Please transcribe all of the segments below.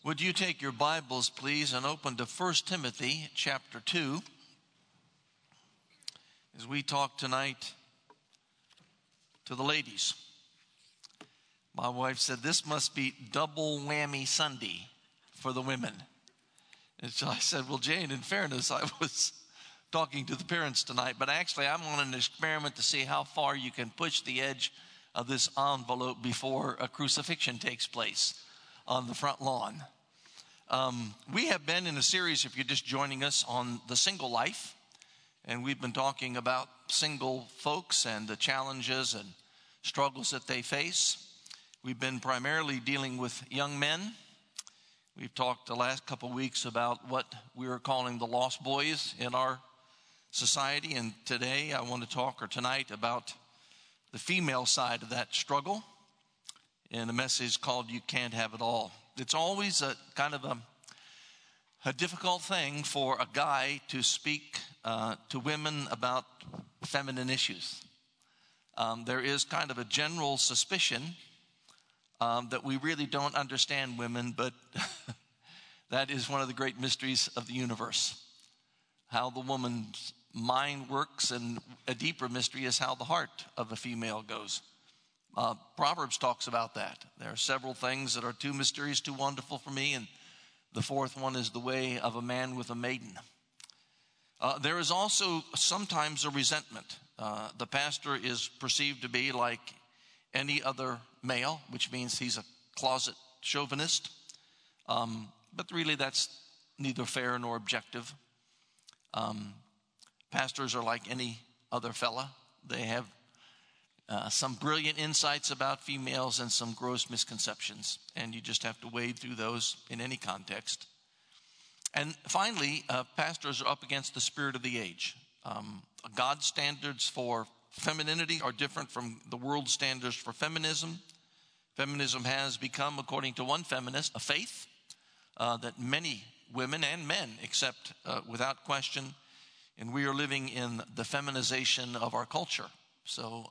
Would you take your Bibles, please, and open to 1 Timothy chapter 2 as we talk tonight to the ladies. My wife said this must be double whammy Sunday for the women. And so I said, well, Jane, in fairness, I was talking to the parents tonight, but actually I'm on an experiment to see how far you can push the edge of this envelope before a crucifixion takes place on the front lawn. We have been in a series, if you're just joining us, on the single life. And we've been talking about single folks and the challenges and struggles that they face. We've been primarily dealing with young men. We've talked the last couple of weeks about what we are calling the lost boys in our society. And today I want to talk, or tonight, about the female side of that struggle in a message called You Can't Have It All. It's always a kind of a difficult thing for a guy to speak to women about feminine issues. There is kind of a general suspicion that we really don't understand women, but that is one of the great mysteries of the universe. How the woman's mind works, and a deeper mystery is how the heart of a female goes. Proverbs talks about that. There are several things that are too mysterious, too wonderful for me, and the fourth one is the way of a man with a maiden. There is also sometimes a resentment. The pastor is perceived to be like any other male, which means he's a closet chauvinist. But really that's neither fair nor objective. Pastors are like any other fella. They have some brilliant insights about females and some gross misconceptions. And you just have to wade through those in any context. And finally, pastors are up against the spirit of the age. God's standards for femininity are different from the world's standards for feminism. Feminism has become, according to one feminist, a faith that many women and men accept without question. And we are living in the feminization of our culture. So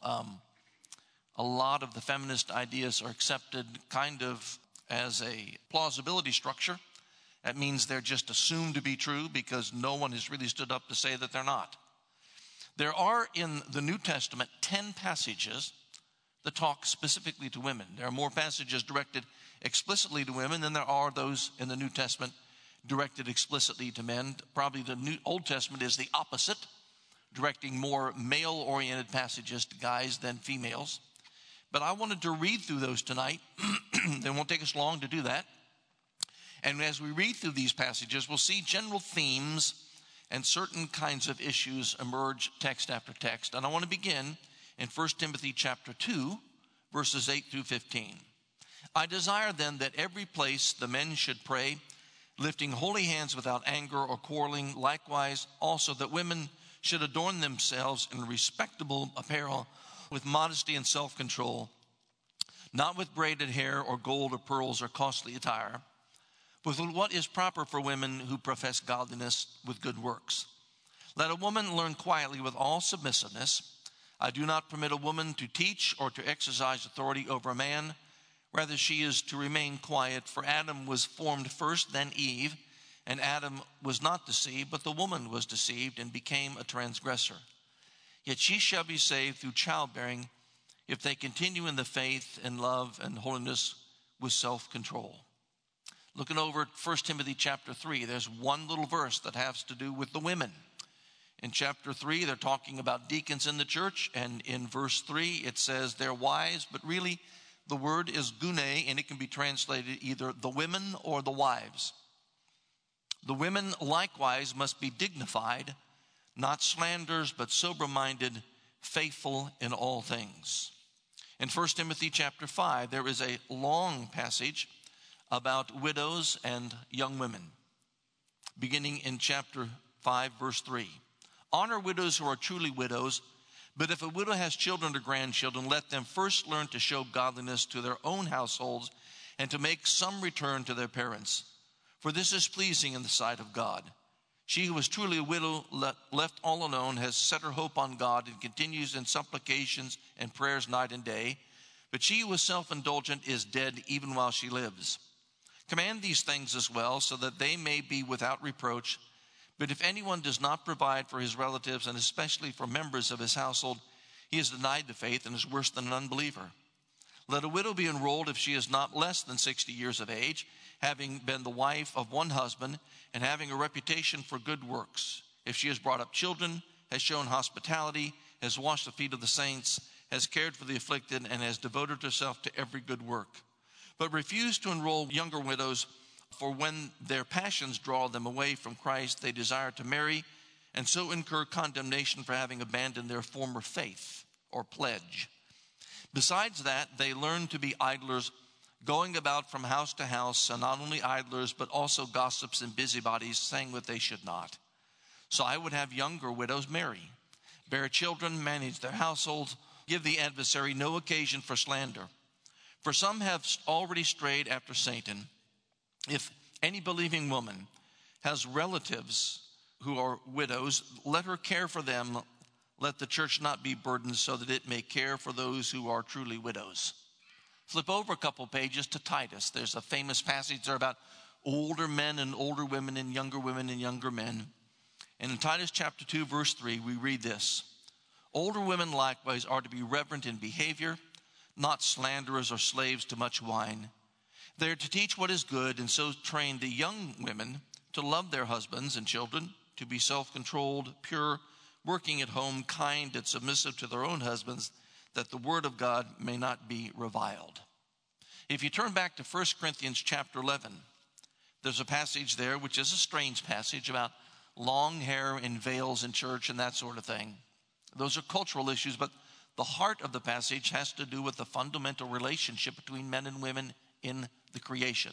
a lot of the feminist ideas are accepted kind of as a plausibility structure. That means they're just assumed to be true because no one has really stood up to say that they're not. There are in the New Testament 10 passages that talk specifically to women. There are more passages directed explicitly to women than there are those in the New Testament directed explicitly to men. Probably the Old Testament is the opposite, directing more male-oriented passages to guys than females. But I wanted to read through those tonight. It won't take us long to do that. And as we read through these passages, we'll see general themes and certain kinds of issues emerge text after text. And I want to begin in 1 Timothy chapter 2, verses 8 through 15. I desire then that every place the men should pray, lifting holy hands without anger or quarreling. Likewise, also that women should adorn themselves in respectable apparel with modesty and self-control, not with braided hair or gold or pearls or costly attire, but with what is proper for women who profess godliness with good works. Let a woman learn quietly with all submissiveness. I do not permit a woman to teach or to exercise authority over a man. Rather, she is to remain quiet, for Adam was formed first, then Eve, and Adam was not deceived, but the woman was deceived and became a transgressor. Yet she shall be saved through childbearing if they continue in the faith and love and holiness with self-control. Looking over at 1 Timothy chapter 3, there's one little verse that has to do with the women. In chapter 3, they're talking about deacons in the church, and in verse 3, it says they're wives, but really the word is gune, and it can be translated either the women or the wives. The women likewise must be dignified, not slanderers, but sober-minded, faithful in all things. In 1 Timothy chapter 5, there is a long passage about widows and young women, beginning in chapter 5, verse 3. Honor widows who are truly widows, but if a widow has children or grandchildren, let them first learn to show godliness to their own households and to make some return to their parents. For this is pleasing in the sight of God. She who is truly a widow, left all alone, has set her hope on God and continues in supplications and prayers night and day. But she who is self-indulgent is dead even while she lives. Command these things as well, so that they may be without reproach. But if anyone does not provide for his relatives, and especially for members of his household, he has denied the faith and is worse than an unbeliever. Let a widow be enrolled if she is not less than 60 years of age, having been the wife of one husband, and having a reputation for good works. If she has brought up children, has shown hospitality, has washed the feet of the saints, has cared for the afflicted, and has devoted herself to every good work. But refuse to enroll younger widows, for when their passions draw them away from Christ, they desire to marry, and so incur condemnation for having abandoned their former faith or pledge. Besides that, they learn to be idlers, going about from house to house, and not only idlers, but also gossips and busybodies, saying what they should not. So I would have younger widows marry, bear children, manage their households, give the adversary no occasion for slander. For some have already strayed after Satan. If any believing woman has relatives who are widows, let her care for them. Let the church not be burdened, so that it may care for those who are truly widows. Flip over a couple pages to Titus. There's a famous passage there about older men and older women and younger men. And in Titus chapter 2, verse 3, we read this. Older women likewise are to be reverent in behavior, not slanderers or slaves to much wine. They are to teach what is good, and so train the young women to love their husbands and children, to be self-controlled, pure, working at home, kind, and submissive to their own husbands, that the word of God may not be reviled. If you turn back to 1 Corinthians chapter 11, there's a passage there which is a strange passage about long hair and veils in church and that sort of thing. Those are cultural issues, but the heart of the passage has to do with the fundamental relationship between men and women in the creation.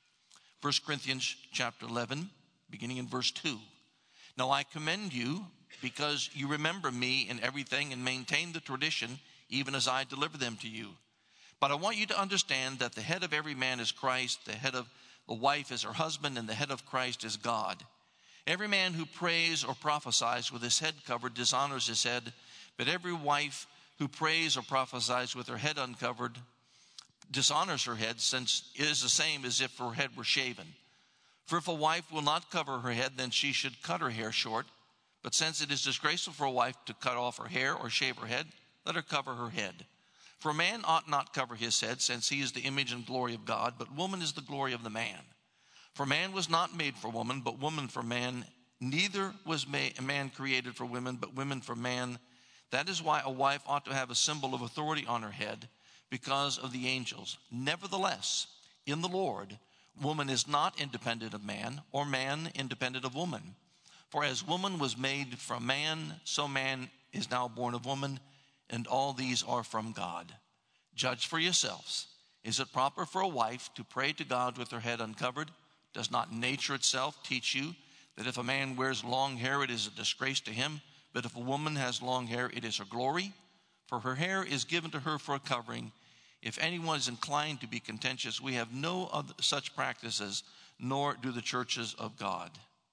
1 Corinthians chapter 11, beginning in verse 2. Now I commend you because you remember me in everything and maintain the tradition, even as I deliver them to you. But I want you to understand that the head of every man is Christ, the head of the wife is her husband, and the head of Christ is God. Every man who prays or prophesies with his head covered dishonors his head, but every wife who prays or prophesies with her head uncovered dishonors her head, since it is the same as if her head were shaven. For if a wife will not cover her head, then she should cut her hair short. But since it is disgraceful for a wife to cut off her hair or shave her head, let her cover her head. For a man ought not cover his head, since he is the image and glory of God, but woman is the glory of the man. For man was not made for woman, but woman for man. Neither was man created for women, but women for man. That is why a wife ought to have a symbol of authority on her head, because of the angels. Nevertheless, in the Lord, woman is not independent of man, or man independent of woman. For as woman was made from man, so man is now born of woman, and all these are from God. Judge for yourselves. Is it proper for a wife to pray to God with her head uncovered? Does not nature itself teach you that if a man wears long hair, it is a disgrace to him? But if a woman has long hair, it is her glory, for her hair is given to her for a covering. If anyone is inclined to be contentious, we have no other such practices, nor do the churches of God.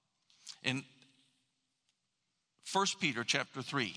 In 1 Peter chapter 3,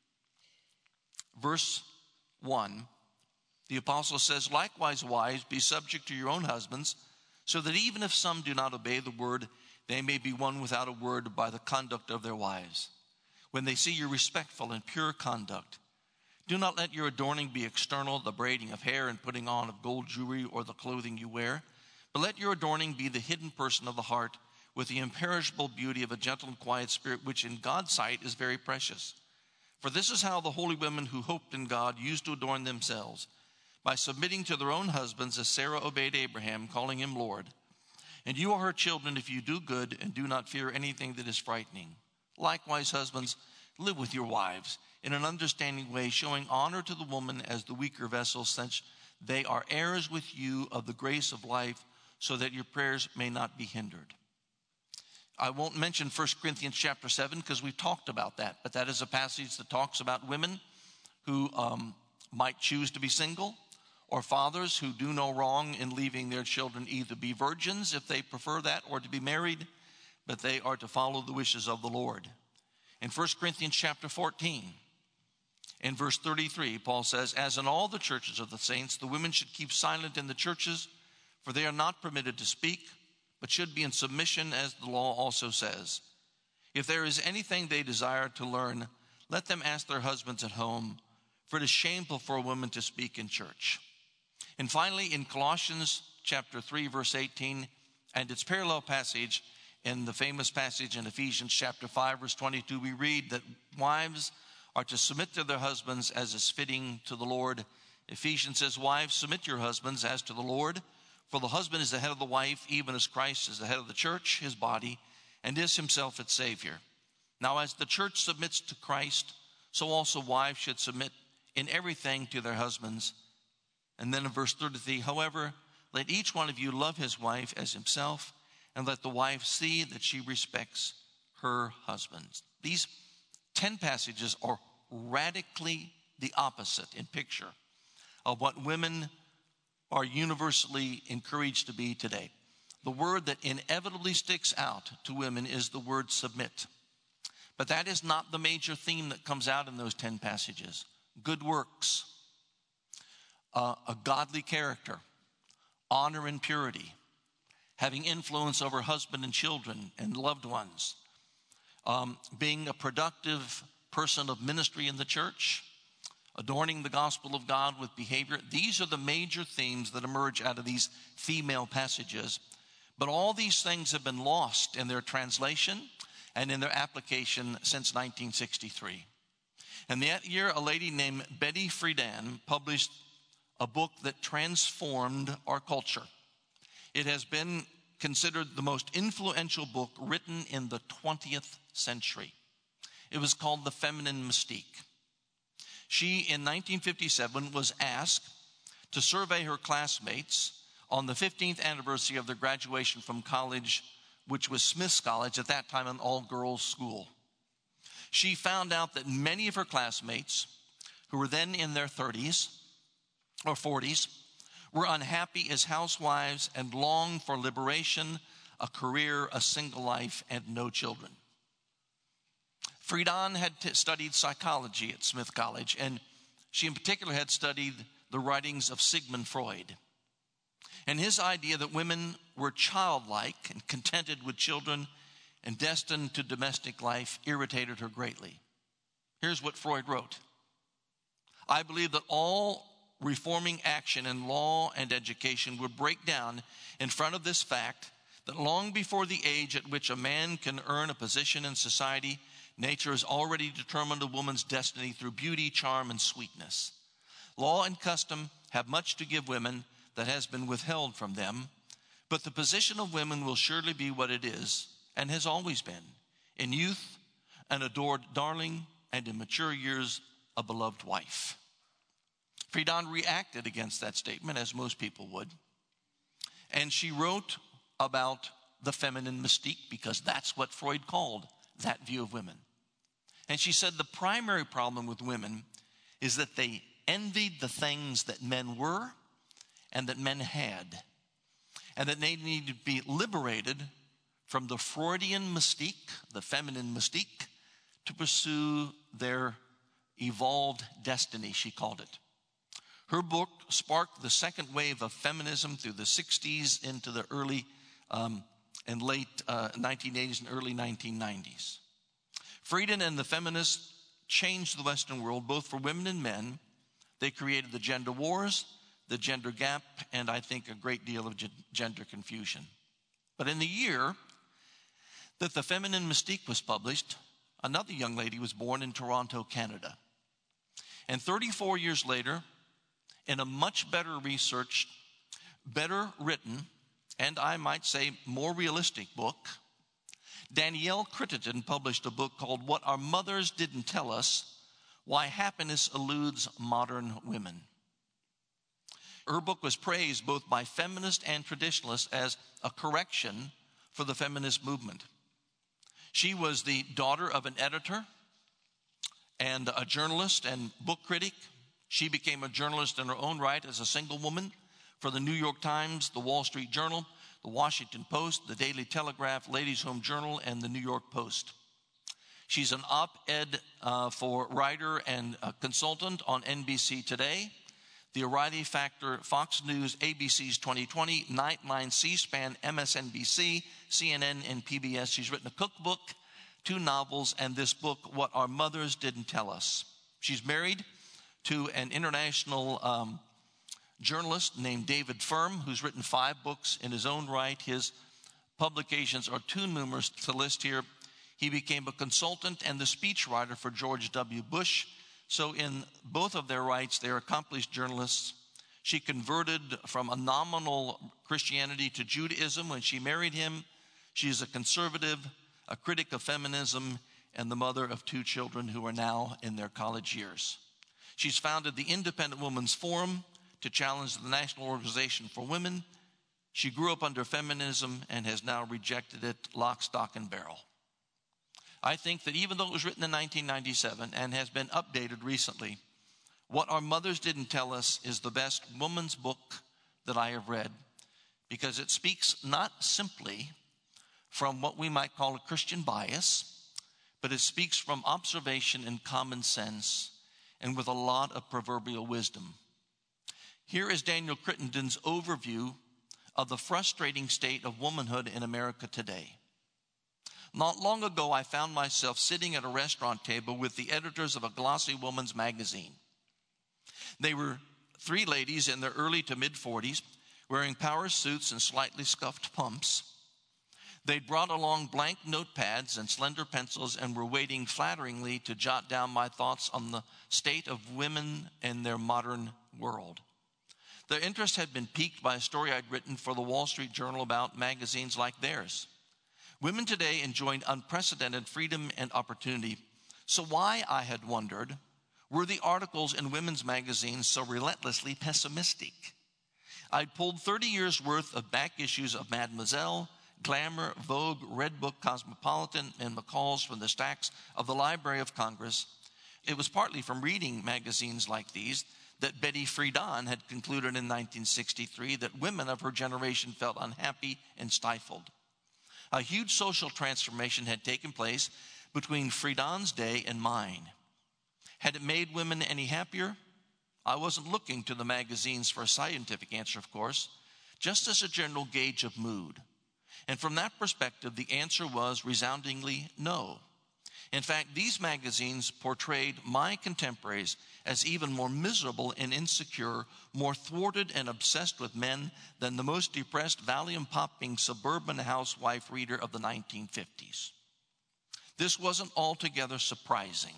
verse 1, the apostle says, likewise, wives, be subject to your own husbands, so that even if some do not obey the word, they may be won without a word by the conduct of their wives. When they see your respectful and pure conduct, do not let your adorning be external, the braiding of hair and putting on of gold jewelry or the clothing you wear, but let your adorning be the hidden person of the heart, with the imperishable beauty of a gentle and quiet spirit, which in God's sight is very precious. For this is how the holy women who hoped in God used to adorn themselves, by submitting to their own husbands, as Sarah obeyed Abraham, calling him Lord. And you are her children if you do good and do not fear anything that is frightening. Likewise, husbands, live with your wives in an understanding way, showing honor to the woman as the weaker vessel, since they are heirs with you of the grace of life, so that your prayers may not be hindered. I won't mention 1 Corinthians chapter 7 because we've talked about that, but that is a passage that talks about women who might choose to be single, or fathers who do no wrong in leaving their children either be virgins if they prefer that, or to be married, but they are to follow the wishes of the Lord. In 1 Corinthians chapter 14, in verse 33, Paul says, as in all the churches of the saints, the women should keep silent in the churches, For they are not permitted to speak, but should be in submission, as the law also says. If there is anything they desire to learn, let them ask their husbands at home, for it is shameful for a woman to speak in church. And finally, in Colossians chapter 3, verse 18, and its parallel passage in the famous passage in Ephesians chapter 5, verse 22, we read that wives are to submit to their husbands as is fitting to the Lord. Ephesians says, wives, submit your husbands as to the Lord. For the husband is the head of the wife, even as Christ is the head of the church, his body, and is himself its Savior. Now, as the church submits to Christ, so also wives should submit in everything to their husbands. And then in verse 33, however, let each one of you love his wife as himself, and let the wife see that she respects her husband. These 10 passages are radically the opposite in picture of what women are universally encouraged to be today. The word that inevitably sticks out to women is the word submit. But that is not the major theme that comes out in those 10 passages. Good works, a godly character, honor and purity, having influence over husband and children and loved ones, being a productive person of ministry in the church, adorning the gospel of God with behavior. These are the major themes that emerge out of these female passages. But all these things have been lost in their translation and in their application since 1963. And that year, a lady named Betty Friedan published a book that transformed our culture. It has been considered the most influential book written in the 20th century. It was called The Feminine Mystique. She, in 1957, was asked to survey her classmates on the 15th anniversary of their graduation from college, which was Smith's College, at that time an all-girls school. She found out that many of her classmates, who were then in their 30s or 40s, were unhappy as housewives and longed for liberation, a career, a single life, and no children. Friedan had studied psychology at Smith College, and she in particular had studied the writings of Sigmund Freud. And his idea that women were childlike and contented with children and destined to domestic life irritated her greatly. Here's what Freud wrote. I believe that all reforming action in law and education would break down in front of this fact that long before the age at which a man can earn a position in society, nature has already determined a woman's destiny through beauty, charm, and sweetness. Law and custom have much to give women that has been withheld from them, but the position of women will surely be what it is and has always been. In youth, an adored darling, and in mature years, a beloved wife. Friedan reacted against that statement, as most people would, and she wrote about the feminine mystique, because that's what Freud called that view of women. And she said the primary problem with women is that they envied the things that men were and that men had, and that they needed to be liberated from the Freudian mystique, the feminine mystique, to pursue their evolved destiny, she called it. Her book sparked the second wave of feminism through the 60s into the early and late 1980s and early 1990s. Friedan and the feminists changed the Western world, both for women and men. They created the gender wars, the gender gap, and I think a great deal of gender confusion. But in the year that The Feminine Mystique was published, another young lady was born in Toronto, Canada. And 34 years later, in a much better researched, better written, and I might say more realistic book, Danielle Crittenden published a book called What Our Mothers Didn't Tell Us: Why Happiness Eludes Modern Women. Her book was praised both by feminists and traditionalists as a correction for the feminist movement. She was the daughter of an editor and a journalist and book critic. She became a journalist in her own right as a single woman for the New York Times, the Wall Street Journal, the Washington Post, the Daily Telegraph, Ladies' Home Journal, and the New York Post. She's an op-ed for writer and consultant on NBC Today, The O'Reilly Factor, Fox News, ABC's 2020, Nightline, C-SPAN, MSNBC, CNN, and PBS. She's written a cookbook, 2 novels, and this book, What Our Mothers Didn't Tell Us. She's married to an international journalist named David Firm, who's written 5 books in his own right. His publications are too numerous to list here. He became a consultant and the speechwriter for George W. Bush. So in both of their rights, they're accomplished journalists. She converted from a nominal Christianity to Judaism when she married him. She's a conservative, a critic of feminism, and the mother of 2 children who are now in their college years. She's founded the Independent Women's Forum to challenge the National Organization for Women. She grew up under feminism and has now rejected it lock, stock, and barrel. I think that even though it was written in 1997 and has been updated recently, What Our Mothers Didn't Tell Us is the best woman's book that I have read, because it speaks not simply from what we might call a Christian bias, but it speaks from observation and common sense and with a lot of proverbial wisdom. Here is Daniel Crittenden's overview of the frustrating state of womanhood in America today. Not long ago, I found myself sitting at a restaurant table with the editors of a glossy woman's magazine. They were 3 ladies in their early to mid-40s, wearing power suits and slightly scuffed pumps. They'd brought along blank notepads and slender pencils and were waiting flatteringly to jot down my thoughts on the state of women in their modern world. Their interest had been piqued by a story I'd written for the Wall Street Journal about magazines like theirs. Women today enjoy unprecedented freedom and opportunity. So why, I had wondered, were the articles in women's magazines so relentlessly pessimistic? I'd pulled 30 years' worth of back issues of Mademoiselle, Glamour, Vogue, Redbook, Cosmopolitan, and McCall's from the stacks of the Library of Congress. It was partly from reading magazines like these that Betty Friedan had concluded in 1963 that women of her generation felt unhappy and stifled. A huge social transformation had taken place between Friedan's day and mine. Had it made women any happier? I wasn't looking to the magazines for a scientific answer, of course, just as a general gauge of mood. And from that perspective, the answer was resoundingly no. In fact, these magazines portrayed my contemporaries as even more miserable and insecure, more thwarted and obsessed with men than the most depressed, Valium-popping suburban housewife reader of the 1950s. This wasn't altogether surprising.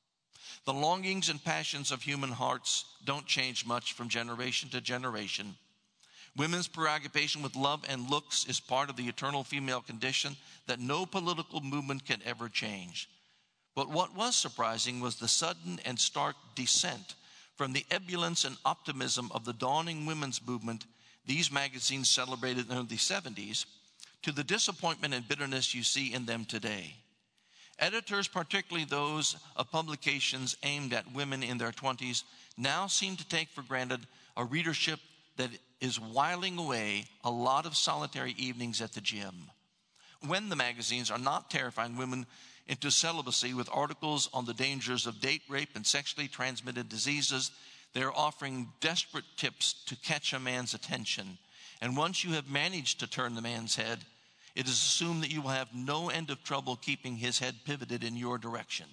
The longings and passions of human hearts don't change much from generation to generation. Women's preoccupation with love and looks is part of the eternal female condition that no political movement can ever change. But what was surprising was the sudden and stark descent from the ebullience and optimism of the dawning women's movement these magazines celebrated in the early 70s to the disappointment and bitterness you see in them today. Editors, particularly those of publications aimed at women in their 20s, now seem to take for granted a readership that is whiling away a lot of solitary evenings at the gym. When the magazines are not terrifying women into celibacy with articles on the dangers of date rape and sexually transmitted diseases, they're offering desperate tips to catch a man's attention. And once you have managed to turn the man's head, it is assumed that you will have no end of trouble keeping his head pivoted in your direction.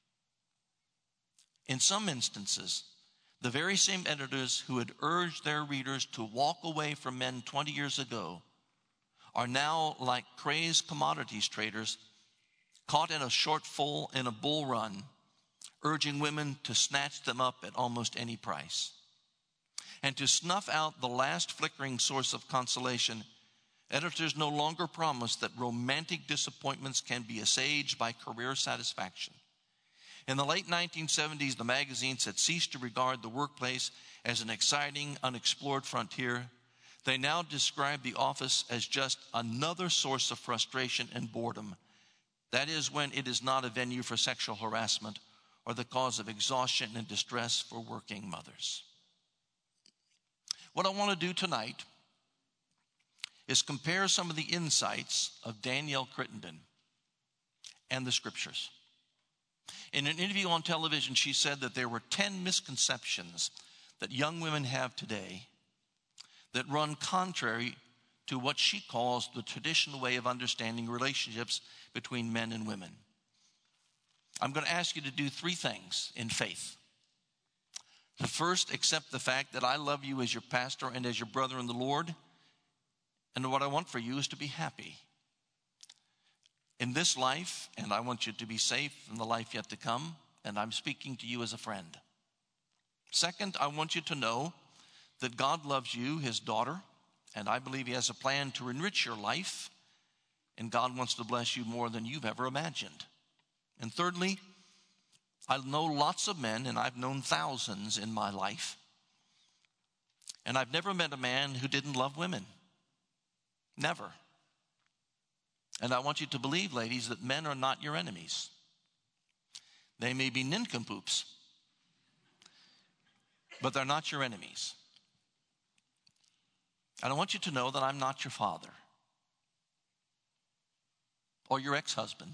In some instances, the very same editors who had urged their readers to walk away from men 20 years ago are now like crazed commodities traders caught in a shortfall in a bull run, urging women to snatch them up at almost any price. And to snuff out the last flickering source of consolation, editors no longer promise that romantic disappointments can be assuaged by career satisfaction. In the late 1970s, the magazines had ceased to regard the workplace as an exciting, unexplored frontier. They now describe the office as just another source of frustration and boredom. That is, when it is not a venue for sexual harassment or the cause of exhaustion and distress for working mothers. What I want to do tonight is compare some of the insights of Danielle Crittenden and the scriptures. In an interview on television, she said that there were 10 misconceptions that young women have today that run contrary to what she calls the traditional way of understanding relationships between men and women. I'm going to ask you to do 3 things in faith. The first, accept the fact that I love you as your pastor and as your brother in the Lord, and what I want for you is to be happy in this life, and I want you to be safe in the life yet to come, and I'm speaking to you as a friend. Second, I want you to know that God loves you, his daughter, and I believe he has a plan to enrich your life, and God wants to bless you more than you've ever imagined. And thirdly, I know lots of men, and I've known thousands in my life, and I've never met a man who didn't love women. Never. And I want you to believe, ladies, that men are not your enemies. They may be nincompoops, but they're not your enemies. And I want you to know that I'm not your father or your ex-husband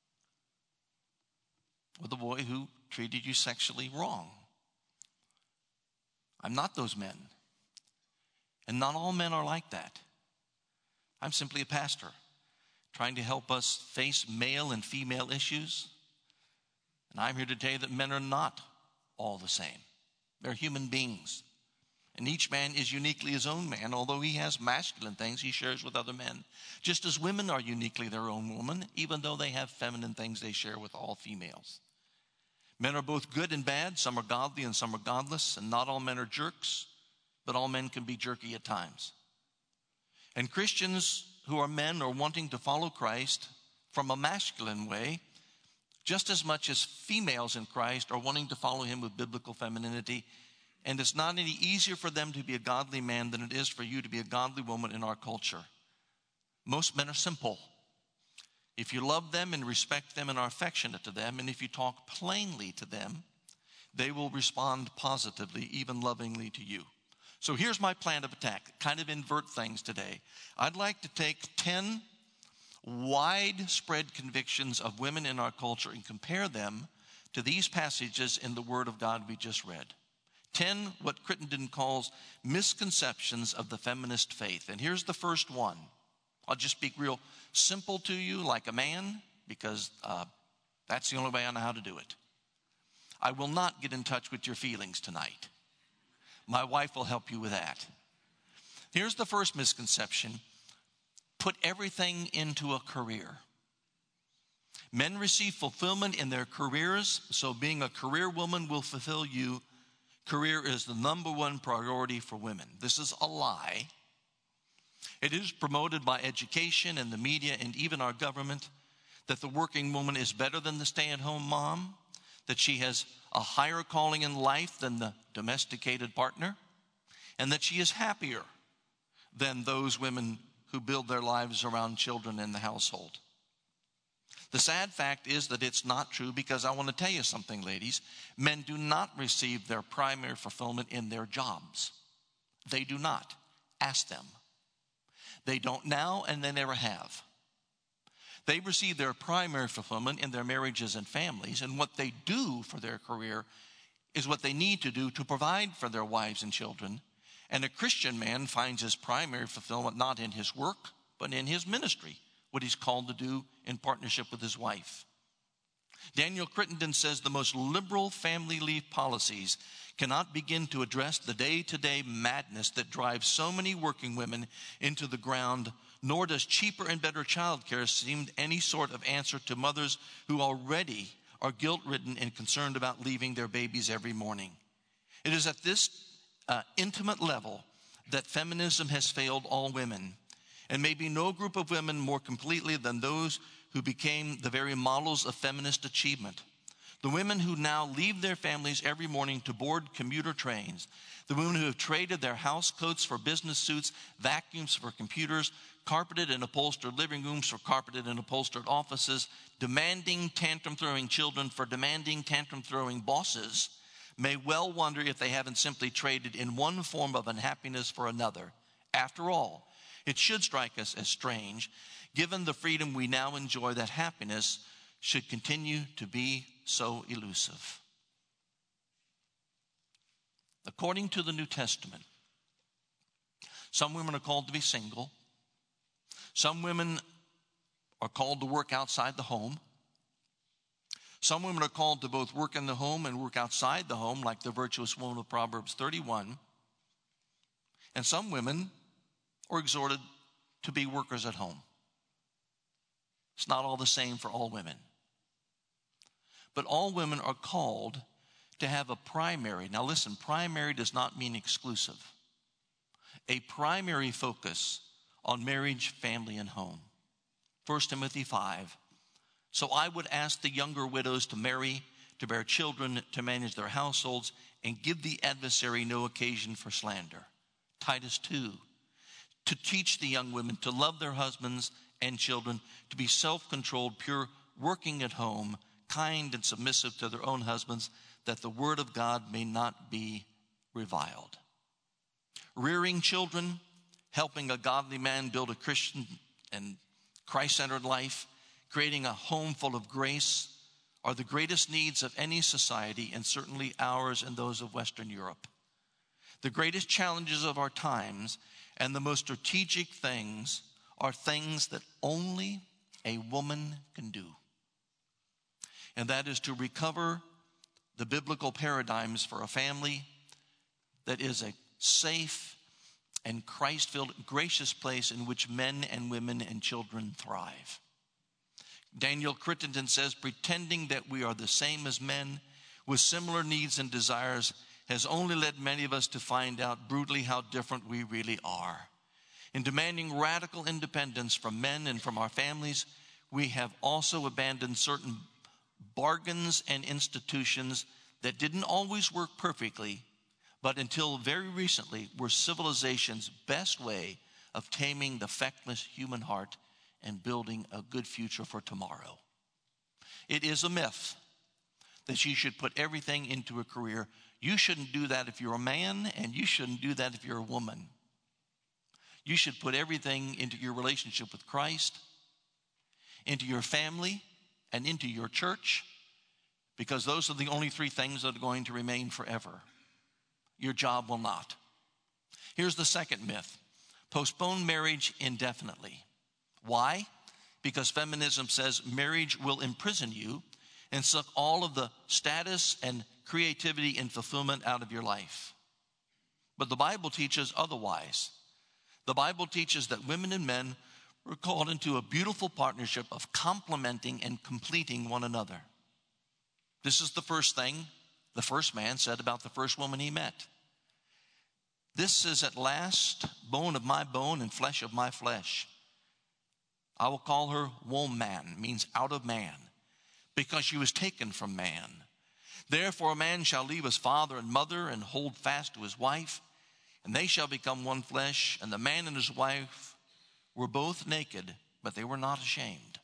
or the boy who treated you sexually wrong. I'm not those men. And not all men are like that. I'm simply a pastor trying to help us face male and female issues. And I'm here to tell you that men are not all the same. They're human beings. And each man is uniquely his own man, although he has masculine things he shares with other men. Just as women are uniquely their own woman, even though they have feminine things they share with all females. Men are both good and bad. Some are godly and some are godless. And not all men are jerks, but all men can be jerky at times. And Christians who are men are wanting to follow Christ from a masculine way, just as much as females in Christ are wanting to follow him with biblical femininity. And it's not any easier for them to be a godly man than it is for you to be a godly woman in our culture. Most men are simple. If you love them and respect them and are affectionate to them, and if you talk plainly to them, they will respond positively, even lovingly to you. So here's my plan of attack, kind of invert things today. I'd like to take 10 widespread convictions of women in our culture and compare them to these passages in the Word of God we just read. 10, what Crittenden calls misconceptions of the feminist faith. And here's the first one. I'll just speak real simple to you like a man, because that's the only way I know how to do it. I will not get in touch with your feelings tonight. My wife will help you with that. Here's the first misconception. Put everything into a career. Men receive fulfillment in their careers, so being a career woman will fulfill you. Career is the number one priority for women. This is a lie. It is promoted by education and the media and even our government that the working woman is better than the stay-at-home mom, that she has a higher calling in life than the domesticated partner, and that she is happier than those women who build their lives around children in the household. The sad fact is that it's not true, because I want to tell you something, ladies. Men do not receive their primary fulfillment in their jobs. They do not. Ask them. They don't now, and they never have. They receive their primary fulfillment in their marriages and families, and what they do for their career is what they need to do to provide for their wives and children. And a Christian man finds his primary fulfillment not in his work, but in his ministry, what he's called to do in partnership with his wife. Daniel Crittenden says the most liberal family leave policies cannot begin to address the day-to-day madness that drives so many working women into the ground, nor does cheaper and better child care seem any sort of answer to mothers who already are guilt-ridden and concerned about leaving their babies every morning. It is at this intimate level that feminism has failed all women, and maybe no group of women more completely than those who became the very models of feminist achievement. The women who now leave their families every morning to board commuter trains. The women who have traded their house coats for business suits, vacuums for computers, carpeted and upholstered living rooms for carpeted and upholstered offices, demanding tantrum-throwing children for demanding tantrum-throwing bosses, may well wonder if they haven't simply traded in one form of unhappiness for another. After all, it should strike us as strange, given the freedom we now enjoy, that happiness should continue to be so elusive. According to the New Testament, some women are called to be single. Some women are called to work outside the home. Some women are called to both work in the home and work outside the home, like the virtuous woman of Proverbs 31. And some women are exhorted to be workers at home. It's not all the same for all women. But all women are called to have a primary. Now listen, primary does not mean exclusive. A primary focus on marriage, family, and home. 1 Timothy 5. So I would ask the younger widows to marry, to bear children, to manage their households, and give the adversary no occasion for slander. Titus 2. To teach the young women to love their husbands and children, to be self-controlled, pure, working at home, kind and submissive to their own husbands, that the word of God may not be reviled. Rearing children, helping a godly man build a Christian and Christ-centered life, creating a home full of grace, are the greatest needs of any society, and certainly ours and those of Western Europe. The greatest challenges of our times and the most strategic things are things that only a woman can do. And that is to recover the biblical paradigms for a family that is a safe and Christ-filled, gracious place in which men and women and children thrive. Daniel Crittenden says, pretending that we are the same as men with similar needs and desires has only led many of us to find out brutally how different we really are. In demanding radical independence from men and from our families, we have also abandoned certain bargains and institutions that didn't always work perfectly, but until very recently were civilization's best way of taming the feckless human heart and building a good future for tomorrow. It is a myth that you should put everything into a career. You shouldn't do that if you're a man, and you shouldn't do that if you're a woman. You should put everything into your relationship with Christ, into your family, and into your church, because those are the only three things that are going to remain forever. Your job will not. Here's the second myth. Postpone marriage indefinitely. Why? Because feminism says marriage will imprison you and suck all of the status and creativity and fulfillment out of your life. But the Bible teaches otherwise. The Bible teaches that women and men were called into a beautiful partnership of complementing and completing one another. This is the first thing the first man said about the first woman he met. This is at last bone of my bone and flesh of my flesh. I will call her woman, means out of man, because she was taken from man. Therefore a man shall leave his father and mother and hold fast to his wife, and they shall become one flesh. And the man and his wife were both naked, but they were not ashamed.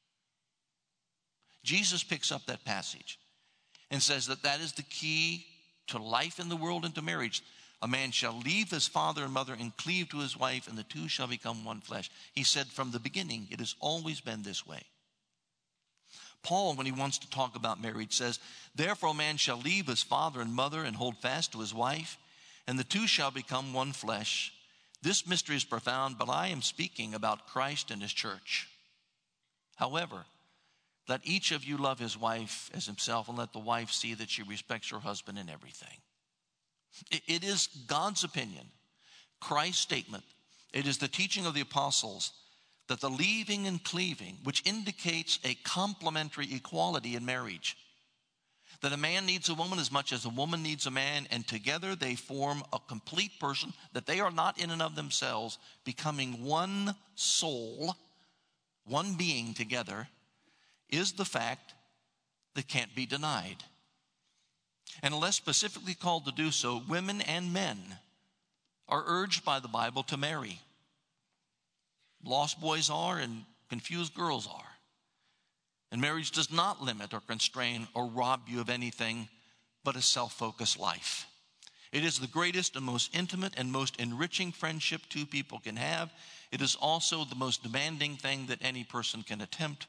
Jesus picks up that passage and says that that is the key to life in the world and to marriage. A man shall leave his father and mother and cleave to his wife, and the two shall become one flesh. He said from the beginning, it has always been this way. Paul, when he wants to talk about marriage, says, therefore a man shall leave his father and mother and hold fast to his wife, and the two shall become one flesh. This mystery is profound, but I am speaking about Christ and his church. However, let each of you love his wife as himself, and let the wife see that she respects her husband in everything. It is God's opinion, Christ's statement. It is the teaching of the apostles that the leaving and cleaving, which indicates a complementary equality in marriage, that a man needs a woman as much as a woman needs a man, and together they form a complete person, that they are not in and of themselves, becoming one soul, one being together, is the fact that can't be denied. And unless specifically called to do so, women and men are urged by the Bible to marry. Lost boys are and confused girls are. And marriage does not limit or constrain or rob you of anything but a self-focused life. It is the greatest and most intimate and most enriching friendship two people can have. It is also the most demanding thing that any person can attempt,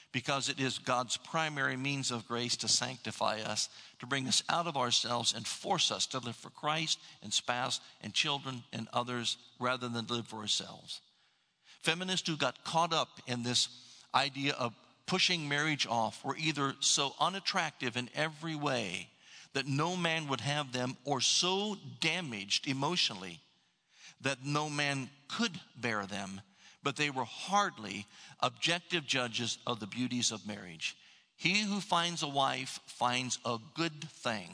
because it is God's primary means of grace to sanctify us, to bring us out of ourselves and force us to live for Christ and spouse and children and others rather than live for ourselves. Feminists who got caught up in this idea of pushing marriage off were either so unattractive in every way that no man would have them, or so damaged emotionally that no man could bear them, but they were hardly objective judges of the beauties of marriage. He who finds a wife finds a good thing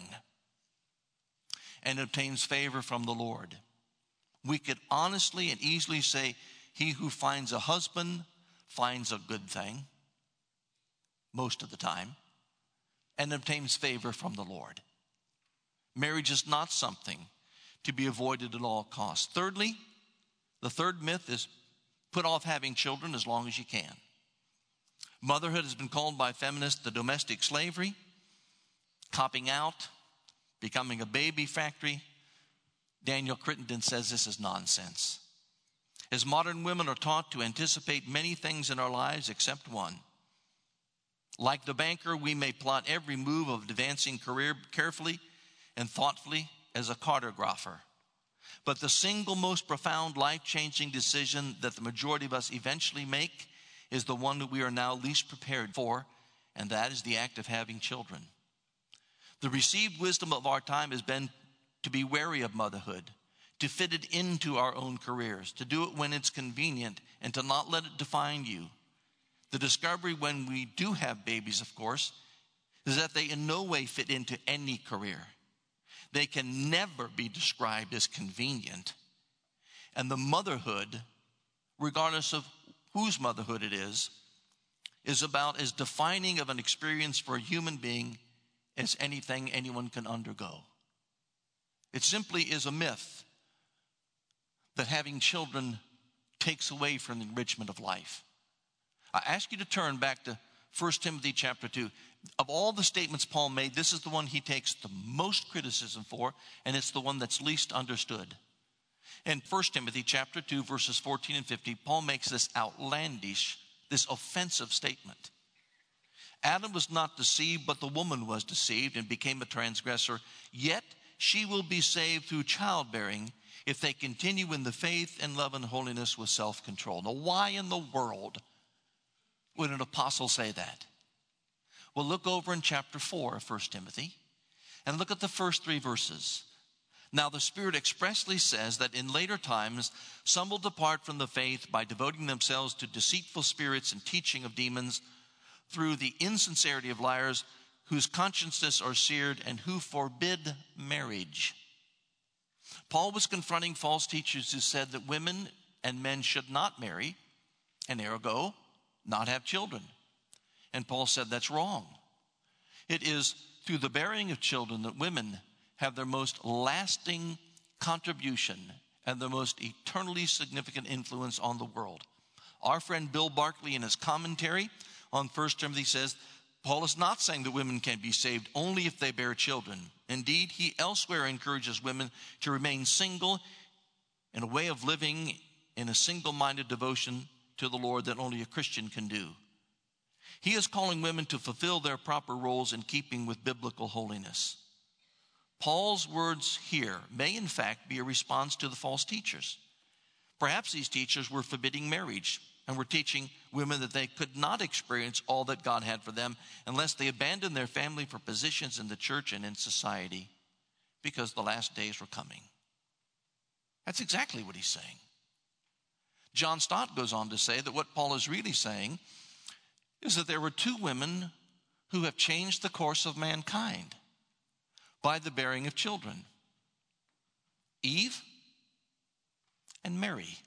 and obtains favor from the Lord. We could honestly and easily say, he who finds a husband finds a good thing, most of the time, and obtains favor from the Lord. Marriage is not something to be avoided at all costs. Thirdly, the third myth is put off having children as long as you can. Motherhood has been called by feminists the domestic slavery, copping out, becoming a baby factory. Daniel Crittenden says this is nonsense. As modern women are taught to anticipate many things in our lives except one. Like the banker, we may plot every move of advancing career carefully and thoughtfully as a cartographer. But the single most profound life-changing decision that the majority of us eventually make is the one that we are now least prepared for, and that is the act of having children. The received wisdom of our time has been to be wary of motherhood, to fit it into our own careers, to do it when it's convenient, and to not let it define you. The discovery when we do have babies, of course, is that they in no way fit into any career. They can never be described as convenient. And the motherhood, regardless of whose motherhood it is about as defining of an experience for a human being as anything anyone can undergo. It simply is a myth that having children takes away from the enrichment of life. I ask you to turn back to 1 Timothy chapter 2. Of all the statements Paul made, this is the one he takes the most criticism for, and it's the one that's least understood. In 1 Timothy chapter 2, verses 14 and 15, Paul makes this outlandish, this offensive statement. Adam was not deceived, but the woman was deceived and became a transgressor. Yet she will be saved through childbearing if they continue in the faith and love and holiness with self-control. Now, why in the world would an apostle say that? Well, look over in chapter 4 of 1 Timothy and look at the first 3 verses. Now, the Spirit expressly says that in later times, some will depart from the faith by devoting themselves to deceitful spirits and teaching of demons, through the insincerity of liars, whose consciences are seared and who forbid marriage. Paul was confronting false teachers who said that women and men should not marry, and ergo, not have children. And Paul said that's wrong. It is through the bearing of children that women have their most lasting contribution and the most eternally significant influence on the world. Our friend Bill Barclay, in his commentary on 1 Timothy, says, Paul is not saying that women can be saved only if they bear children. Indeed, he elsewhere encourages women to remain single in a way of living in a single-minded devotion to the Lord that only a Christian can do. He is calling women to fulfill their proper roles in keeping with biblical holiness. Paul's words here may in fact be a response to the false teachers. Perhaps these teachers were forbidding marriage and were teaching women that they could not experience all that God had for them unless they abandoned their family for positions in the church and in society, because the last days were coming. That's exactly what he's saying. John Stott goes on to say that what Paul is really saying is that there were 2 women who have changed the course of mankind by the bearing of children: Eve and Mary.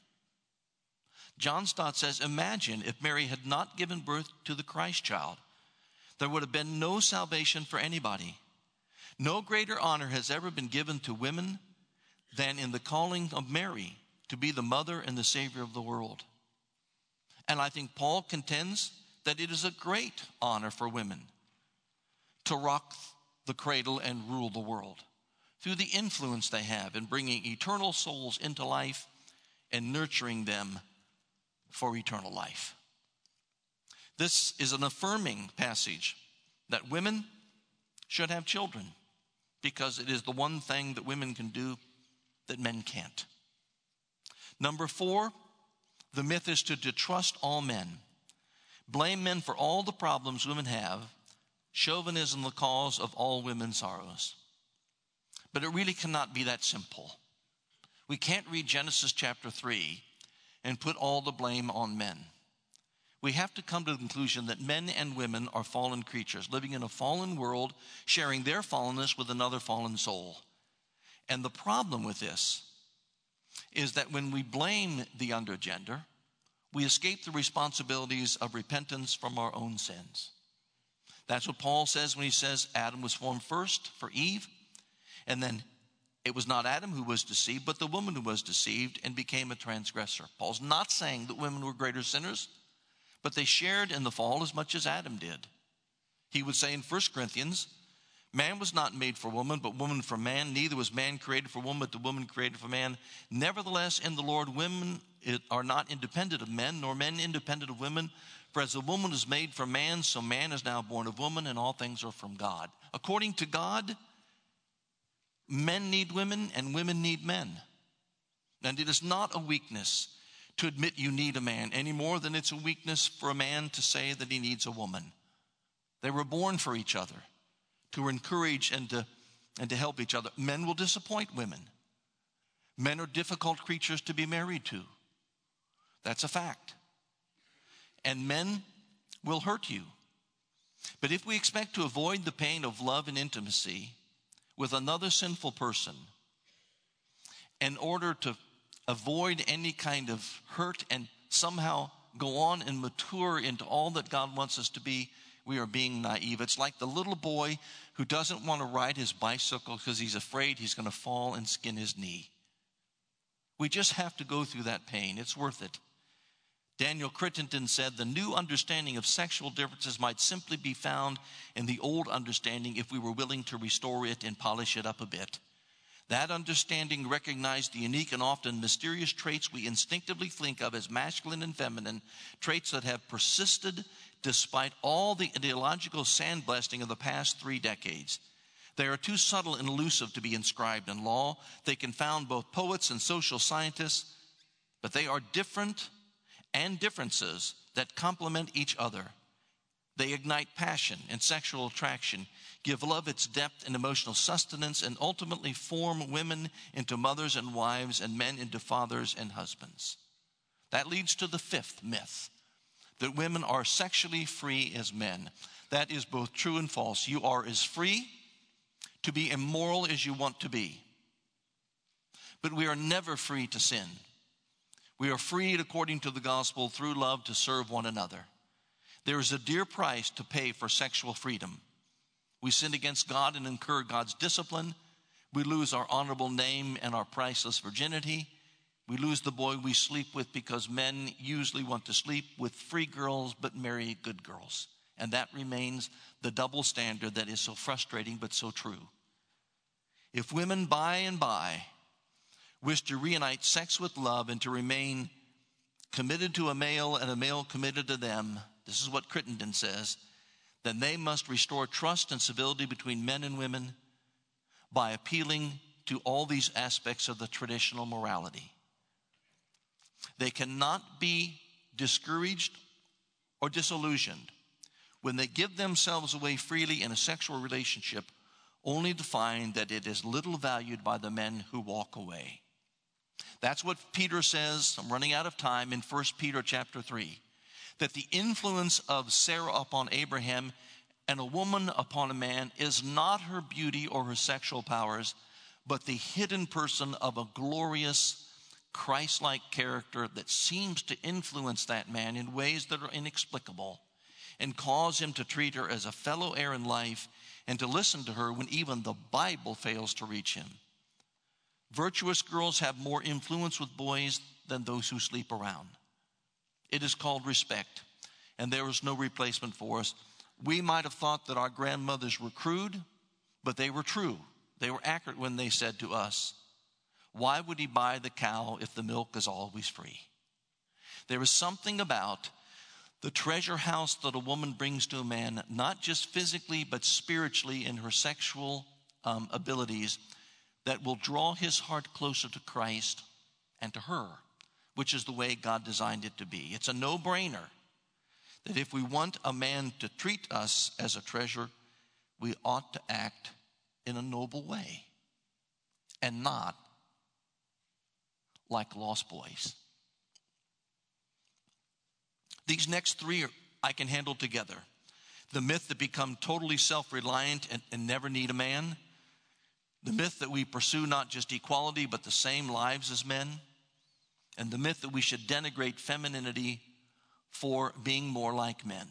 John Stott says, imagine if Mary had not given birth to the Christ child. There would have been no salvation for anybody. No greater honor has ever been given to women than in the calling of Mary to be the mother and the Savior of the world. And I think Paul contends that it is a great honor for women to rock the cradle and rule the world through the influence they have in bringing eternal souls into life and nurturing them for eternal life. This is an affirming passage that women should have children because it is the one thing that women can do that men can't. Number 4, the myth is to distrust all men. Blame men for all the problems women have. Chauvinism the cause of all women's sorrows. But it really cannot be that simple. We can't read Genesis chapter 3 and put all the blame on men. We have to come to the conclusion that men and women are fallen creatures, living in a fallen world, sharing their fallenness with another fallen soul. And the problem with this is that when we blame the undergender, we escape the responsibilities of repentance from our own sins. That's what Paul says when he says Adam was formed first for Eve, and then it was not Adam who was deceived, but the woman who was deceived and became a transgressor. Paul's not saying that women were greater sinners, but they shared in the fall as much as Adam did. He would say in 1 Corinthians, man was not made for woman, but woman for man. Neither was man created for woman, but the woman created for man. Nevertheless, in the Lord, women are not independent of men, nor men independent of women. For as the woman is made from man, so man is now born of woman, and all things are from God. According to God, men need women and women need men. And it is not a weakness to admit you need a man any more than it's a weakness for a man to say that he needs a woman. They were born for each other, to encourage and to help each other. Men will disappoint women. Men are difficult creatures to be married to. That's a fact. And men will hurt you. But if we expect to avoid the pain of love and intimacy with another sinful person in order to avoid any kind of hurt and somehow go on and mature into all that God wants us to be, we are being naive. It's like the little boy who doesn't want to ride his bicycle because he's afraid he's going to fall and skin his knee. We just have to go through that pain. It's worth it. Daniel Crittenden said, the new understanding of sexual differences might simply be found in the old understanding if we were willing to restore it and polish it up a bit. That understanding recognized the unique and often mysterious traits we instinctively think of as masculine and feminine, traits that have persisted despite all the ideological sandblasting of the past 3 decades. They are too subtle and elusive to be inscribed in law. They confound both poets and social scientists, but they are different and differences that complement each other. They ignite passion and sexual attraction, give love its depth and emotional sustenance, and ultimately form women into mothers and wives and men into fathers and husbands. That leads to the 5th myth, that women are sexually free as men. That is both true and false. You are as free to be immoral as you want to be. But we are never free to sin. We are freed according to the gospel through love to serve one another. There is a dear price to pay for sexual freedom. We sin against God and incur God's discipline. We lose our honorable name and our priceless virginity. We lose the boy we sleep with because men usually want to sleep with free girls but marry good girls. And that remains the double standard that is so frustrating but so true. If women by and by wish to reunite sex with love and to remain committed to a male and a male committed to them, this is what Crittenden says, then they must restore trust and civility between men and women by appealing to all these aspects of the traditional morality. They cannot be discouraged or disillusioned when they give themselves away freely in a sexual relationship only to find that it is little valued by the men who walk away. That's what Peter says, I'm running out of time, in 1 Peter chapter 3, that the influence of Sarah upon Abraham and a woman upon a man is not her beauty or her sexual powers, but the hidden person of a glorious, Christ-like character that seems to influence that man in ways that are inexplicable and cause him to treat her as a fellow heir in life and to listen to her when even the Bible fails to reach him. Virtuous girls have more influence with boys than those who sleep around. It is called respect, and there is no replacement for us. We might have thought that our grandmothers were crude, but they were true. They were accurate when they said to us, why would he buy the cow if the milk is always free? There is something about The treasure house that a woman brings to a man, not just physically, but spiritually in her sexual abilities, that will draw his heart closer to Christ and to her, which is the way God designed it to be. It's a no-brainer that if we want a man to treat us as a treasure, we ought to act in a noble way and not like lost boys. These next three I can handle together. The myth that become totally self-reliant and never need a man. The myth that we pursue not just equality, but the same lives as men. And the myth that we should denigrate femininity for being more like men.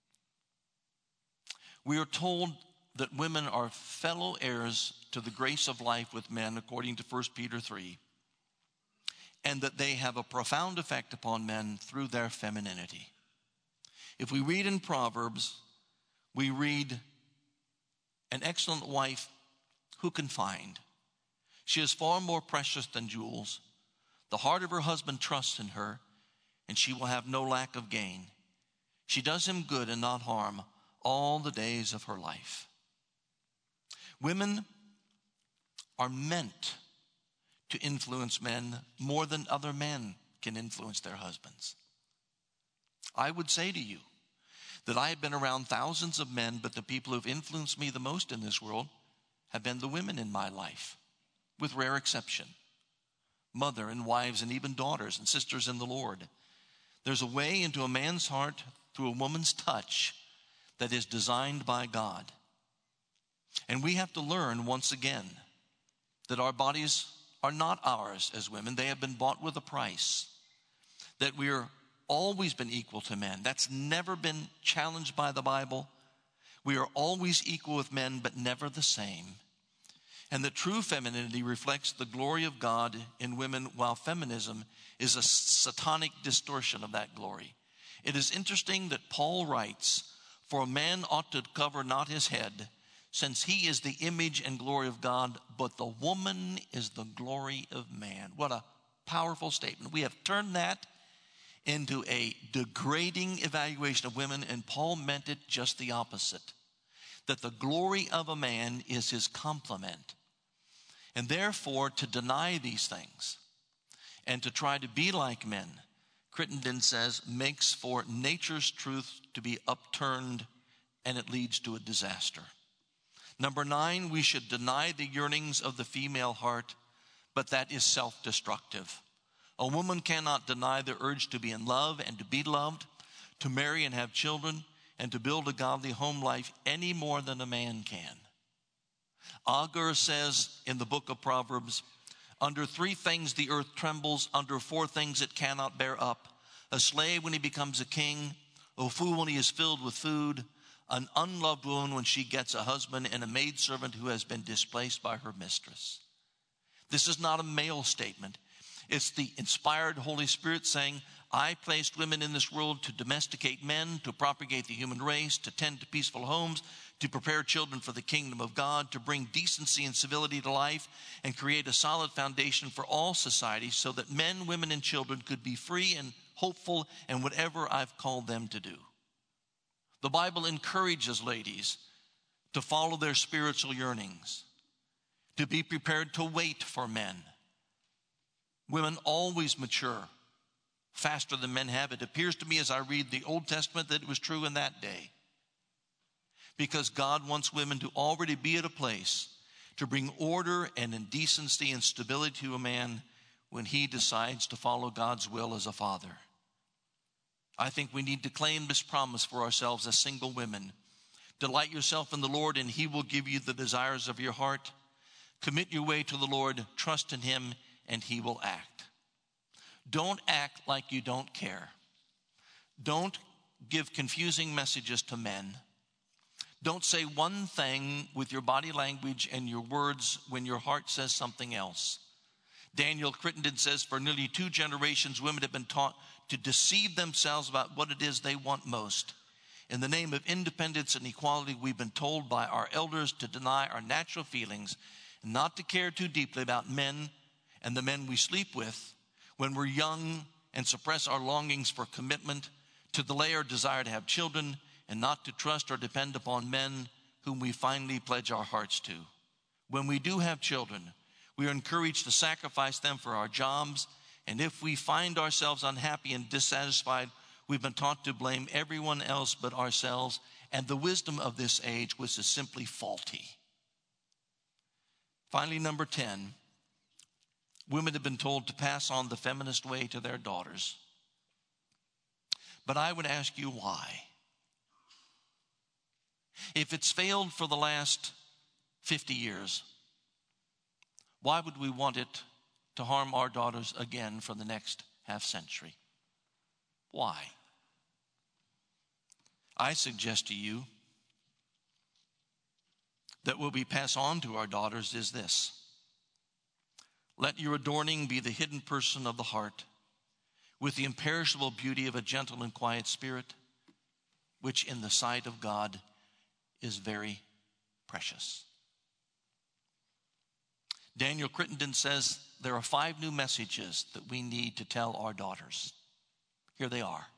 We are told that women are fellow heirs to the grace of life with men, according to 1 Peter 3. And that they have a profound effect upon men through their femininity. If we read in Proverbs, we read, an excellent wife who can find? She is far more precious than jewels. The heart of her husband trusts in her, and she will have no lack of gain. She does him good and not harm all the days of her life. Women are meant to influence men more than other men can influence their husbands. I would say to you that I have been around thousands of men, but the people who have influenced me the most in this world have been the women in my life, with rare exception. Mother and wives and even daughters and sisters in the Lord. There's a way into a man's heart through a woman's touch that is designed by God. And we have to learn once again that our bodies are not ours as women. They have been bought with a price. That we are always been equal to men. That's never been challenged by the Bible. We are always equal with men, but never the same. And the true femininity reflects the glory of God in women, while feminism is a satanic distortion of that glory. It is interesting that Paul writes, for a man ought to cover not his head, since he is the image and glory of God, but the woman is the glory of man. What a powerful statement. We have turned that into a degrading evaluation of women, and Paul meant it just the opposite. That the glory of a man is his complement. And therefore, to deny these things and to try to be like men, Crittenden says, makes for nature's truth to be upturned, and it leads to a disaster. Number 9, we should deny the yearnings of the female heart, but that is self-destructive. A woman cannot deny the urge to be in love and to be loved, to marry and have children, and to build a godly home life any more than a man can. Agur says in the book of Proverbs, under 3 things the earth trembles, under 4 things it cannot bear up. A slave when he becomes a king, a fool when he is filled with food, an unloved woman when she gets a husband, and a maidservant who has been displaced by her mistress. This is not a male statement. It's the inspired Holy Spirit saying, I placed women in this world to domesticate men, to propagate the human race, to tend to peaceful homes, to prepare children for the kingdom of God, to bring decency and civility to life, and create a solid foundation for all society so that men, women, and children could be free and hopeful in whatever I've called them to do. The Bible encourages ladies to follow their spiritual yearnings, to be prepared to wait for men. Women always mature faster than men have. It appears to me as I read the Old Testament that it was true in that day. Because God wants women to already be at a place to bring order and indecency and stability to a man when he decides to follow God's will as a father. I think we need to claim this promise for ourselves as single women. Delight yourself in the Lord, and he will give you the desires of your heart. Commit your way to the Lord, trust in him, and he will act. Don't act like you don't care. Don't give confusing messages to men. Don't say one thing with your body language and your words when your heart says something else. Daniel Crittenden says, for nearly 2 generations, women have been taught to deceive themselves about what it is they want most. In the name of independence and equality, we've been told by our elders to deny our natural feelings and not to care too deeply about men and the men we sleep with when we're young, and suppress our longings for commitment, to delay our desire to have children, and not to trust or depend upon men whom we finally pledge our hearts to. When we do have children, we are encouraged to sacrifice them for our jobs, and if we find ourselves unhappy and dissatisfied, we've been taught to blame everyone else but ourselves and the wisdom of this age, which is simply faulty. Finally, number 10, women have been told to pass on the feminist way to their daughters. But I would ask you why. If it's failed for the last 50 years, why would we want it to harm our daughters again for the next half century? Why? I suggest to you that what we pass on to our daughters is this: let your adorning be the hidden person of the heart, with the imperishable beauty of a gentle and quiet spirit, which in the sight of God is very precious. Daniel Crittenden says there are 5 new messages that we need to tell our daughters. Here they are.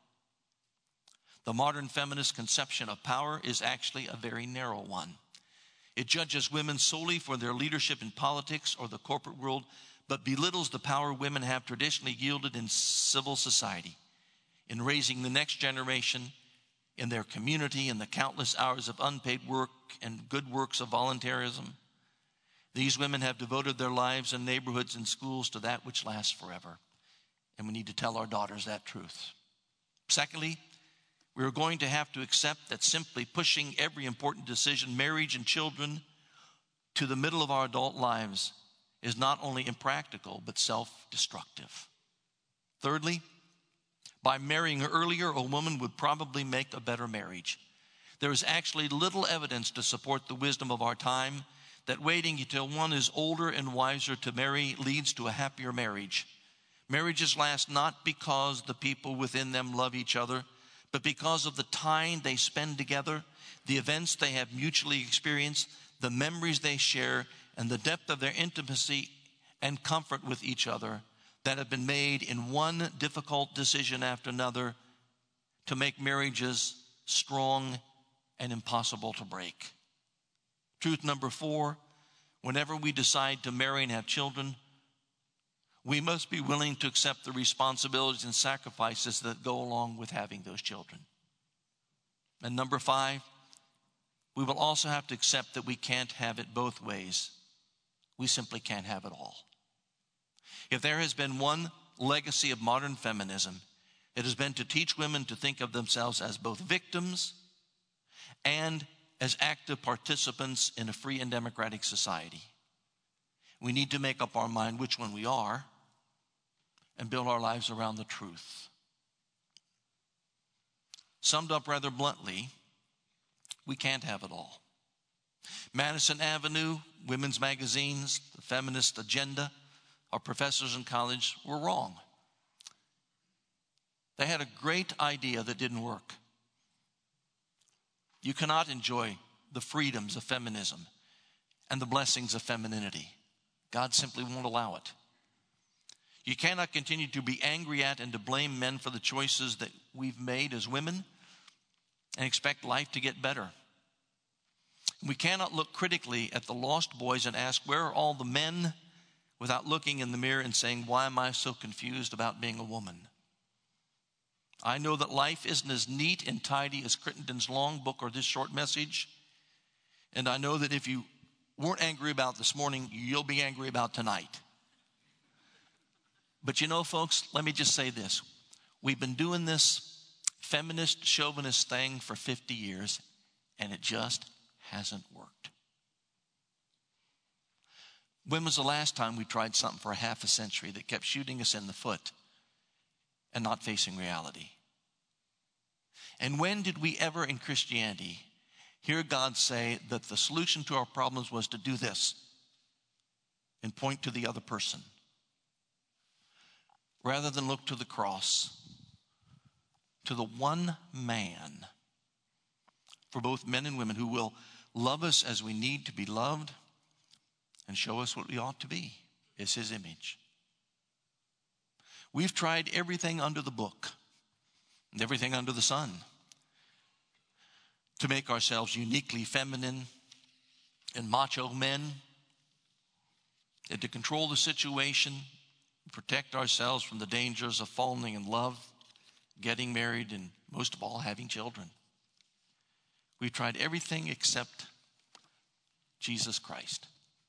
The modern feminist conception of power is actually a very narrow one. It judges women solely for their leadership in politics or the corporate world, but belittles the power women have traditionally yielded in civil society, in raising the next generation, in their community, in the countless hours of unpaid work and good works of volunteerism. These women have devoted their lives and neighborhoods and schools to that which lasts forever. And we need to tell our daughters that truth. Secondly, we are going to have to accept that simply pushing every important decision, marriage and children, to the middle of our adult lives is not only impractical, but self-destructive. Thirdly, by marrying earlier, a woman would probably make a better marriage. There is actually little evidence to support the wisdom of our time that waiting until one is older and wiser to marry leads to a happier marriage. Marriages last not because the people within them love each other, but because of the time they spend together, the events they have mutually experienced, the memories they share, and the depth of their intimacy and comfort with each other that have been made in one difficult decision after another to make marriages strong and impossible to break. Truth number 4, whenever we decide to marry and have children, we must be willing to accept the responsibilities and sacrifices that go along with having those children. And number 5, we will also have to accept that we can't have it both ways. We simply can't have it all. If there has been one legacy of modern feminism, it has been to teach women to think of themselves as both victims and as active participants in a free and democratic society. We need to make up our mind which one we are and build our lives around the truth. Summed up rather bluntly, we can't have it all. Madison Avenue, women's magazines, the feminist agenda, our professors in college were wrong. They had a great idea that didn't work. You cannot enjoy the freedoms of feminism and the blessings of femininity. God simply won't allow it. You cannot continue to be angry at and to blame men for the choices that we've made as women and expect life to get better. We cannot look critically at the lost boys and ask, where are all the men, without looking in the mirror and saying, why am I so confused about being a woman? I know that life isn't as neat and tidy as Crittenden's long book or this short message. And I know that if you weren't angry about this morning, you'll be angry about tonight. But you know, folks, let me just say this. We've been doing this feminist, chauvinist thing for 50 years, and it just hasn't worked. When was the last time we tried something for a half a century that kept shooting us in the foot and not facing reality? And when did we ever in Christianity hear God say that the solution to our problems was to do this and point to the other person, rather than look to the cross, to the one man for both men and women who will love us as we need to be loved and show us what we ought to be, is his image. We've tried everything under the book. and everything under the sun, to make ourselves uniquely feminine and macho men, and to control the situation, protect ourselves from the dangers of falling in love, getting married, and most of all, having children. We've tried everything except Jesus Christ.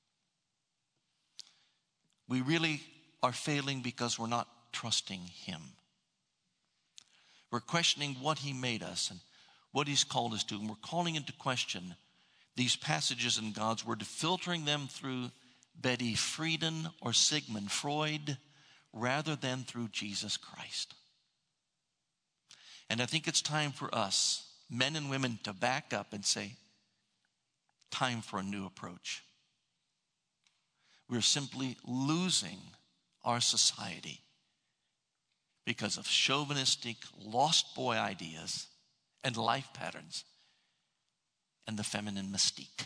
We really are failing because we're not trusting him. We're questioning what he made us and what he's called us to, and we're calling into question these passages in God's word, filtering them through Betty Friedan or Sigmund Freud rather than through Jesus Christ. And I think it's time for us, men and women, to back up and say, time for a new approach. We're simply losing our society because of chauvinistic, lost boy ideas and life patterns and the feminine mystique.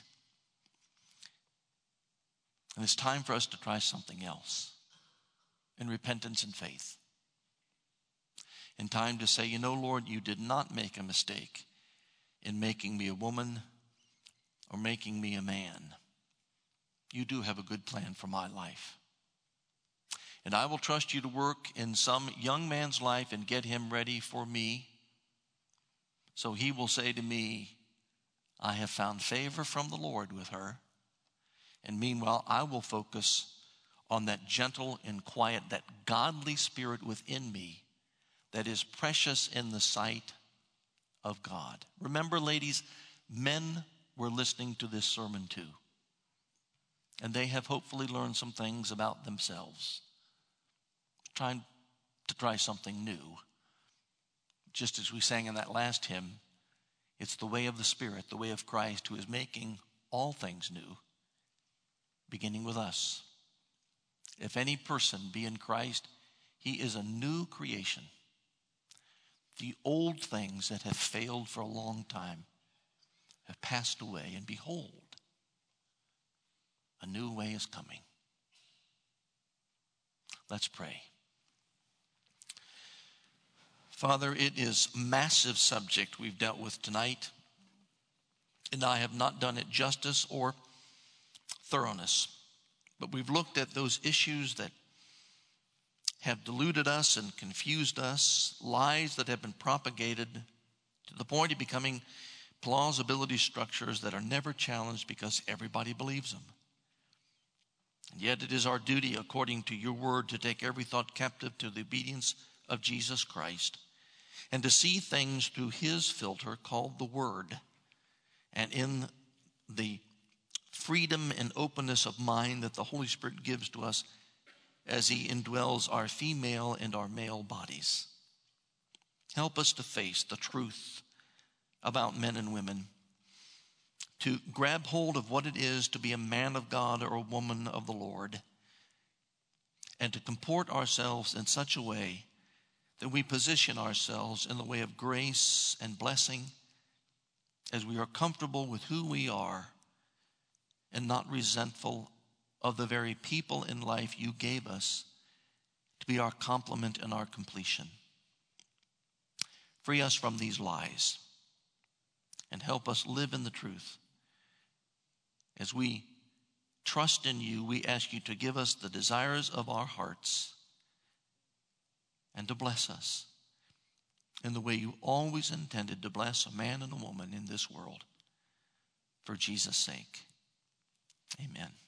And it's time for us to try something else in repentance and faith. In time to say, Lord, you did not make a mistake in making me a woman or making me a man. You do have a good plan for my life. And I will trust you to work in some young man's life and get him ready for me. So he will say to me, I have found favor from the Lord with her. And meanwhile, I will focus on that gentle and quiet, that godly spirit within me that is precious in the sight of God. Remember, ladies, men were listening to this sermon too. And they have hopefully learned some things about themselves. Trying to try something new. Just as we sang in that last hymn, it's the way of the Spirit, the way of Christ, who is making all things new, beginning with us. If any person be in Christ, he is a new creation. The old things that have failed for a long time have passed away, and behold, a new way is coming. Let's pray. Father, it is a massive subject we've dealt with tonight, and I have not done it justice or thoroughness. But we've looked at those issues that have deluded us and confused us, lies that have been propagated to the point of becoming plausibility structures that are never challenged because everybody believes them. And yet it is our duty, according to your word, to take every thought captive to the obedience of Jesus Christ and to see things through his filter called the Word, and in the freedom and openness of mind that the Holy Spirit gives to us as he indwells our female and our male bodies. Help us to face the truth about men and women, to grab hold of what it is to be a man of God or a woman of the Lord, and to comport ourselves in such a way that we position ourselves in the way of grace and blessing as we are comfortable with who we are and not resentful of the very people in life you gave us to be our complement and our completion. Free us from these lies and help us live in the truth. As we trust in you, we ask you to give us the desires of our hearts and to bless us in the way you always intended to bless a man and a woman in this world. For Jesus' sake, amen.